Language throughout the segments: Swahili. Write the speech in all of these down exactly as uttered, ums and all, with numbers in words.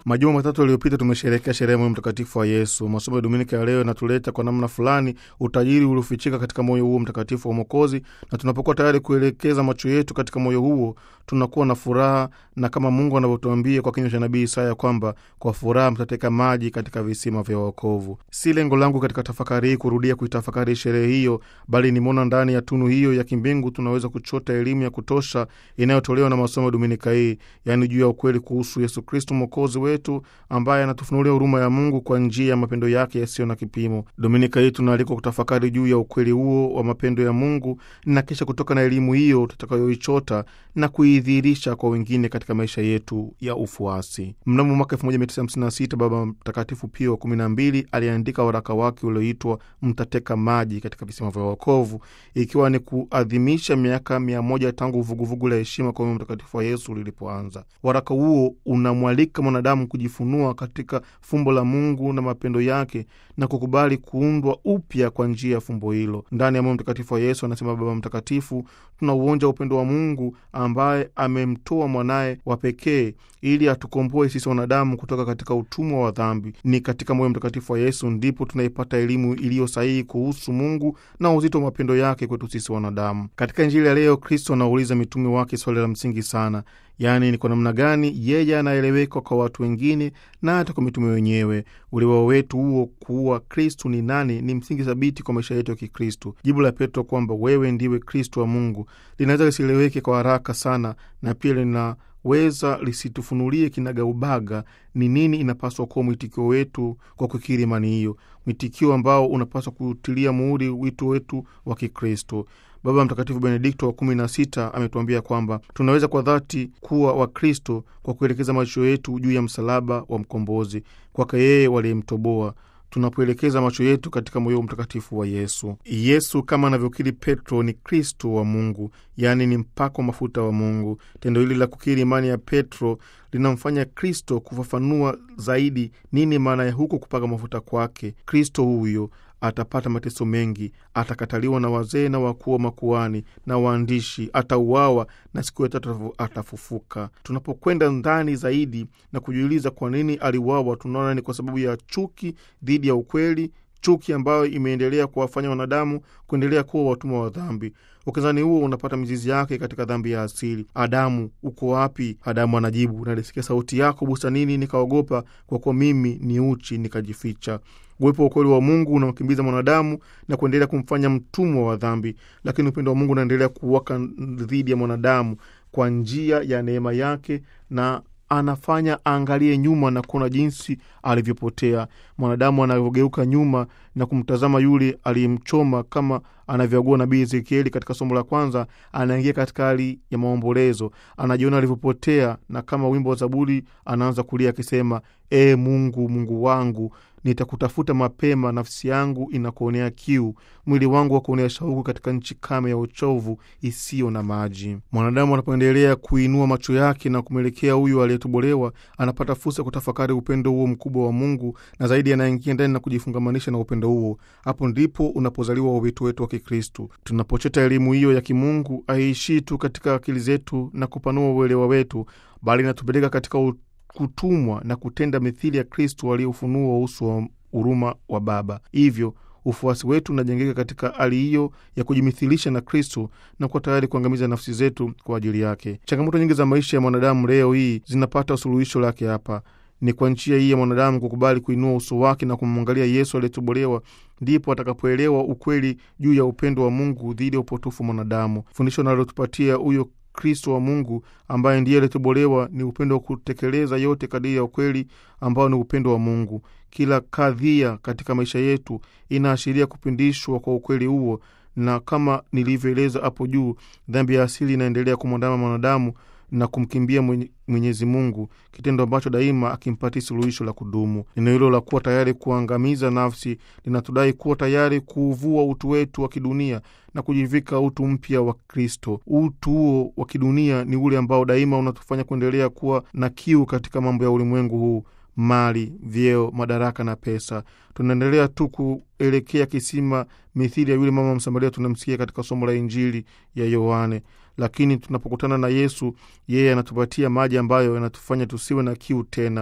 Majuma matatu yaliyopita tumesherehekea sherehe ya mtakatifu wa Yesu. Masomo ya Dominika ya leo yanatuleta kwa namna fulani utajiri uliofichika katika moyo huo mtakatifu wa Mwokozi, na tunapokuwa tayari kuelekeza macho yetu katika moyo huo, tunakuwa na furaha, na kama Mungu anavyotuambia kwa kinywa cha nabii Isaya kwamba kwa furaha mtateka maji katika visima vya wokovu. Si lengo langu katika tafakari hii kurudia kuitafakari sherehe hiyo, bali nimeona ndani ya tunu hiyo ya kimbingu tunaweza kuchota elimu ya kutosha inayotolewa na masomo ya Dominika hii, yani juu ya ukweli kuhusu Yesu Kristo Mwokozi wetu, ambaye anatufunulia huruma ya Mungu kwa njia ya mapendo yake yasiyo na kipimo. Dominika hii tunaalikwa kutafakari juu ya ukweli huo wa mapendo ya Mungu, na kisha kutoka na elimu hiyo tutakayoichota na kuidhihirisha kwa wengine katika maisha yetu ya ufuasi. Mnamo mwaka elfu moja mia tisa hamsini na sita Baba Mtakatifu Pio wa kumi na mbili aliandika waraka wake ulioitwa Mtateka Maji katika Visima vya Wokovu, ikiwa ni kuadhimisha miaka mia moja tangu vuguvugu la heshima kwa mtakatifu wa Yesu lilipoanza. Waraka huo unamwalika mwanadamu kujifunua katika fumbo la Mungu na mapendo yake na kukubali kuundwa upya kwa njia ya fumbo hilo. Ndani ya moyo mtakatifu wa Yesu, anasema Baba Mtakatifu, tunauonja upendo wa Mungu ambaye amemtoa mwanae wa pekee ili atukomboe sisi wanadamu kutoka katika utumwa wa dhambi. Ni katika moyo mtakatifu wa Yesu ndipo tunaipata elimu iliyo sahihi kuhusu Mungu na uzito wa mapendo yake kwetu sisi wanadamu. Katika Injili ya leo, Kristo anauliza mitume wake swali la msingi sana, yaani ni kwa namna gani yeye anaeleweka kwa watu wengine na hata kwa mitume wenyewe. Uelewa wetu huo kuwa Kristo ni nani ni msingi thabiti kwa maisha yetu ya Kikristo. Jibu la Petro kwamba wewe ndiwe Kristo wa Mungu linaweza lisieleweke kwa haraka sana, na pia linaweza lisitufunulie kinagaubaga ni nini inapaswa kuwa mwitikio wetu kwa kukiri imani hiyo, mwitikio ambao unapaswa kutilia muhuri wito wetu wa Kikristo. Baba Mtakatifu Benedikto wa kumi na sita ametuambia kwamba tunaweza kwa dhati kuwa wa Kristo kwa kuelekeza macho yetu juu ya msalaba wa mkombozi, kwake yeye waliyemtoboa. Tunapoelekeza macho yetu katika moyo mtakatifu wa Yesu. Yesu, kama anavyokiri Petro, ni Kristo wa Mungu, yani ni mpako mafuta wa Mungu. Tendo hili la kukiri imani ya Petro linamfanya Kristo kufafanua zaidi nini maana ya huko kupaka mafuta kwake. Kristo huyo atapata mateso mengi, atakataliwa na wazee na wakuu wa makuhani na waandishi, atauawa na siku ya tatu atafufuka. Tunapokwenda ndani zaidi na kujiuliza kwa nini aliuawa, tunaona ni kwa sababu ya chuki dhidi ya ukweli, chuki ambayo imeendelea kuwafanya wanadamu kuendelea kuwa watumwa wa dhambi. Ukinzani huo unapata mizizi yake katika dhambi ya asili. Adamu, uko wapi? Adamu anajibu, nalisikia sauti yako bustanini, nikaogopa, kwa kuwa mimi ni uchi, nikajificha. Uwepo wa ukweli wa Mungu unamkimbiza mwanadamu na kuendelea kumfanya mtumwa wa dhambi, lakini upendo wa Mungu unaendelea kuwaka dhidi ya mwanadamu kwa njia ya neema yake, na anafanya angalie nyuma na kuona jinsi alivyopotea. Mwanadamu anavyogeuka nyuma na kumtazama yule aliyemchoma, kama anavyoagua nabii Ezekieli katika somo la kwanza, anaingia katika hali ya maombolezo, anajiona alivyopotea, na kama wimbo wa Zaburi anaanza kulia akisema, e Mungu, Mungu wangu, nitakutafuta mapema, nafsi yangu inakuonea kiu, mwili wangu wakuonea shauku katika nchi kame ya uchovu isiyo na maji. Mwanadamu anapoendelea kuinua macho yake na kumwelekea huyu aliyetobolewa, anapata fursa kutafakari upendo huo mkubwa wa Mungu, na zaidi anaingia ndani na kujifungamanisha na upendo huo. Hapo ndipo unapozaliwa wito wetu wa Kikristo. Tunapochota elimu hiyo ya kimungu, haiishii tu katika akili zetu na kupanua uelewa wetu, bali inatupeleka katika kutumwa na kutenda mithili ya Kristo aliyeufunua uso wa huruma wa Baba. Hivyo ufuasi wetu unajengeka katika hali hiyo ya kujimithilisha na Kristo na kuwa tayari kuangamiza nafsi zetu kwa ajili yake. Changamoto nyingi za maisha ya mwanadamu leo hii zinapata suluhisho lake hapa. Ni kwa njia hii ya mwanadamu kukubali kuinua uso wake na kumwangalia Yesu aliyetobolewa, ndipo atakapoelewa ukweli juu ya upendo wa Mungu dhidi ya upotofu wa mwanadamu. Fundisho nalotupatia huyo Kristo wa Mungu ambaye ndiye aliyetobolewa ni upendo wa kutekeleza yote kadiri ya ukweli ambao ni upendo wa Mungu. Kila kadhia katika maisha yetu inaashiria kupindishwa kwa ukweli huo, na kama nilivyoeleza hapo juu, dhambi ya asili inaendelea kumwandama mwanadamu na kumkimbia Mwenyezi Mungu, kitendo ambacho daima akimpatia suluhisho la kudumu. Neno hilo la kuwa tayari kuangamiza nafsi linatudai kuwa tayari kuuvua utu wetu wa kidunia na kujivika utu mpya wa Kristo. Utu huo wa kidunia ni ule ambao daima unatufanya kuendelea kuwa na kiu katika mambo ya ulimwengu huu, mali, vyeo, madaraka na pesa. Tunaendelea tu kuelekea kisima mithili ya yule mama Msamaria tunamsikia katika somo la Injili ya Yohane. Lakini tunapokutana na Yesu, yeye anatupatia maji ambayo yanatufanya tusiwe na kiu tena.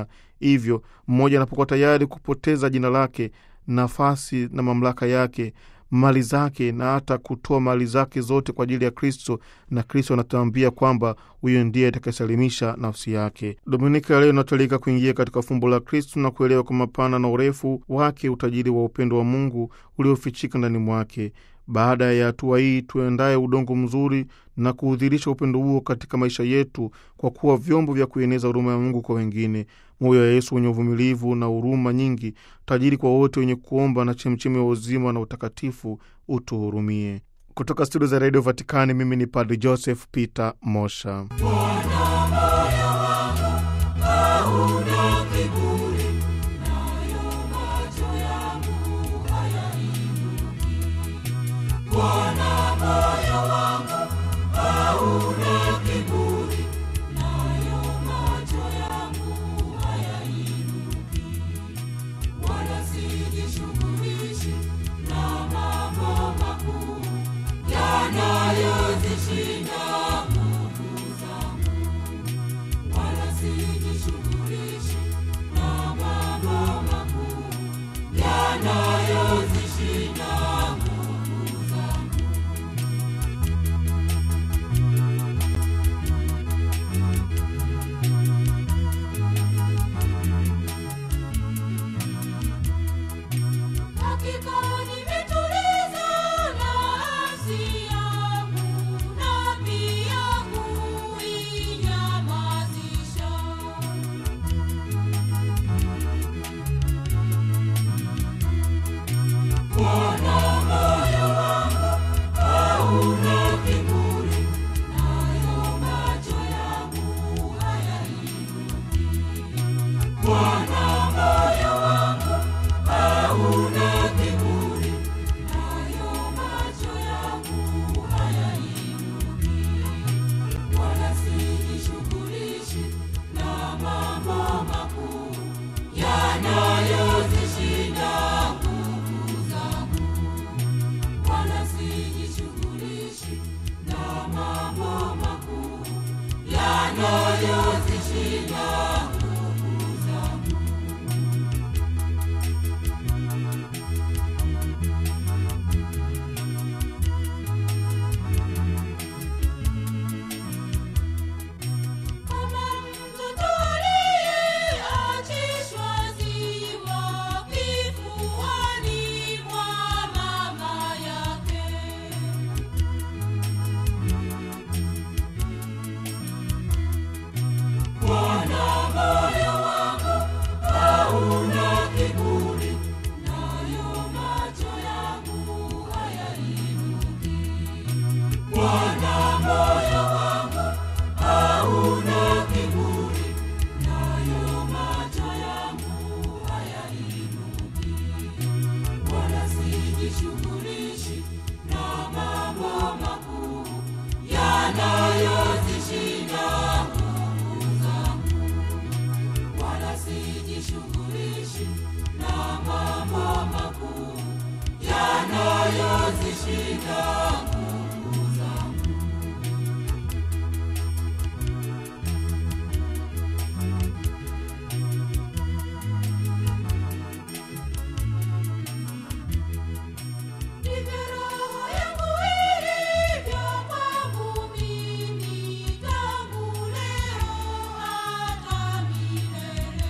Hivyo mmoja anapokuwa tayari kupoteza jina lake, nafasi na mamlaka yake, mali zake, na hata kutoa mali zake zote kwa ajili ya Kristo, na Kristo anatuambia kwamba huyo ndiye atakayesalimisha nafsi yake. Dominika leo inatulika kuingia katika fumbo la Kristo na kuelewa kwa mapana na urefu wake utajiri wa upendo wa Mungu uliofichika ndani mwake. Baada ya hatua hii, tuendaye udongo mzuri na kuudhirisha upendo huo katika maisha yetu kwa kuwa vyombo vya kueneza huruma ya Mungu kwa wengine. Moyo wa Yesu wenye uvumilivu na huruma nyingi, tajiri kwa wote wenye kuomba na chemchemi ya uzima na utakatifu, utuhurumie. Kutoka studio za Radio Vatikani, mimi ni Padre Joseph Peter Mosha. Bwana moyo wangu hauna kiburi, nayo macho yangu hayainuki. Bwana moyo wangu hauna kiburi, nayo macho yangu hayainuki. Wala sijishughulishi na mambo makuu yanayozishinda nguvu zangu. Wala sijishughulishi na mambo makuu yanayozishinda nguvu zangu. Hakika nimetuliza nafsi yangu na pia kuinyamazisha. Bwana moyo wangu hauna kiburi, nayo macho yangu hayainuki. Bwana moyo wangu hauna kiburi, nayo macho yangu hayainuki. Wala sijishughulishi na mambo makuu yanayozishinda nguvu zangu. Wala sijishughulishi na mambo makuu yanayozishinda nguvu zangu. Kama mtoto aliyeachishwa ziwa kifuani mwa mama yake. Bwana moyo wangu hauna kiburi, nayo macho yangu hayainuki. Bwana moyo wangu hauna kiburi, nayo macho yangu hayainuki. Wala sijishughulishi na mambo makuu yanayozishinda nguvu zangu. Wala sijishughulishi na mambo makuu yanayozishinda nguvu zangu. Ndivyo roho yangu ilivyo kwangu mimi, tangu leo hata milele.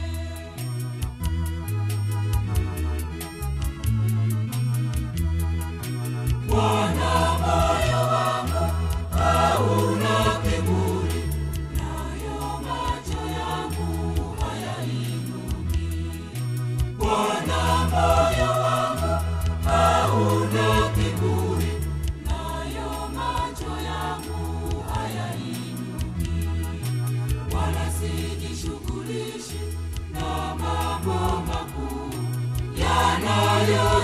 Bwana moyo wangu hauna kiburi, nayo macho yangu hayainuki. Bwana moyo wangu hauna kiburi, nayo macho yangu hayainuki. Wala sijishughulishi na mambo makuu yanayo